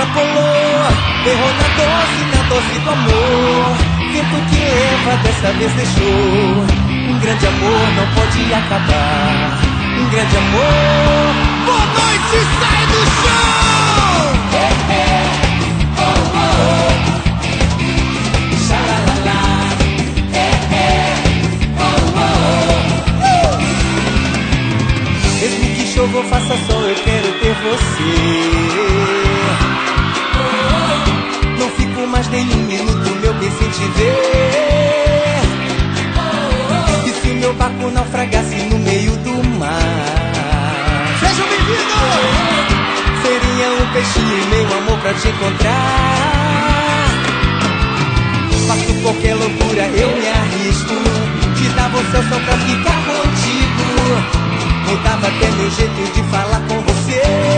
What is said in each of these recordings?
extrapolou, errou na dose do amor. Vento que leva, dessa vez deixou. Um grande amor não pode acabar. Um grande amor. Boa noite, sai do chão! Oh, oh. Xalalala. Mesmo que chova ou faça sol, eu quero ter você. Não fico mais nem um minuto, meu bem, sem te ver. E se o meu barco naufragasse no meio do mar? Sejam bem-vindos! Seria um peixinho, meu amor, pra te encontrar. Faço qualquer loucura, eu me arrisco. Te dava o céu só pra ficar contigo. Mudava até meu jeito de falar com você.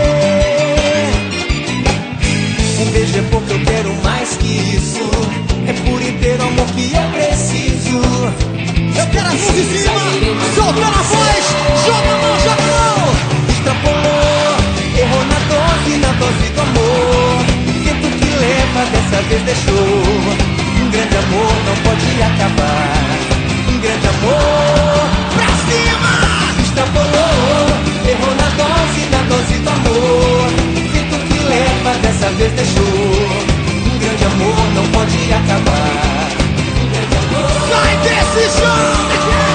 Um beijo é pouco, eu quero mais que isso. É por inteiro amor que eu preciso. Eu quero as mãos em cima, soltando a voz. Joga a mão, joga a mão. Extrapolou, errou na dose do amor. Vento que leva, dessa vez deixou. Um grande amor não pode acabar. Um grande amor, Pra cima! extrapolou, errou na dose do amor. Vento que leva, dessa vez deixou. Um grande amor não pode acabar. Um grande amor. Sai desse chão!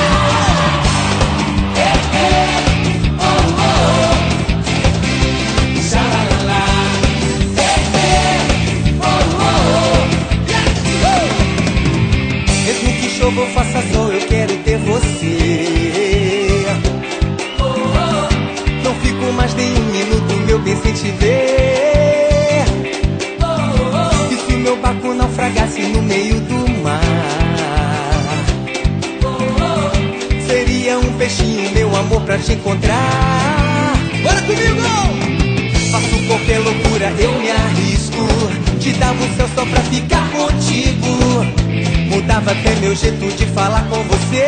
Xalalala. Mesmo que chova ou faça sol, eu quero ter você. Não fico mais nem um minuto, meu bem, sem te ver. E se o meu barco naufragasse no meio do mar? Seria um peixinho, meu amor, pra te encontrar. Bora comigo! Faço qualquer loucura, eu me arrisco. Te dava o céu só pra ficar contigo. Mudava até meu jeito de falar com você.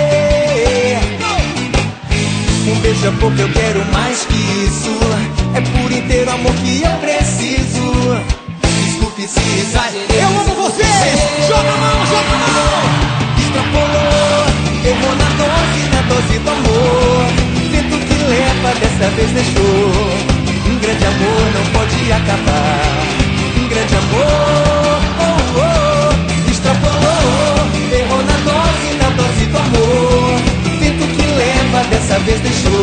Um beijo é pouco, eu quero mais que isso. É por inteiro amor que eu preciso. Desculpe se exagerei. Eu amo vocês! Joga a mão, joga a mão! Extrapolou, errou na dose do amor. Vento que leva, dessa vez deixou. Um grande amor não pode acabar. Um grande amor, oh, oh. Extrapolou, errou na dose do amor. Vento que leva, dessa vez deixou.